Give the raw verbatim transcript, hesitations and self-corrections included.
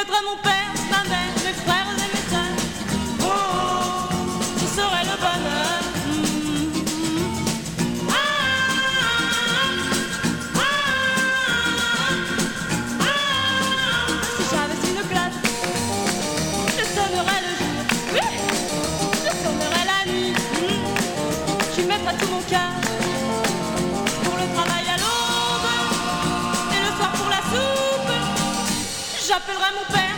mettrais mon père, ma mère, mes frères et mes sœurs. Oh, oh, ce serait le bonheur. Mmh. Ah, ah, ah, ah. Si j'avais une classe, je sonnerais le jour. Oui, je sonnerais la nuit. Mmh. Je mettrais tout mon cœur pour le travail à l'aube et le soir pour la soupe. J'appellerai mon père.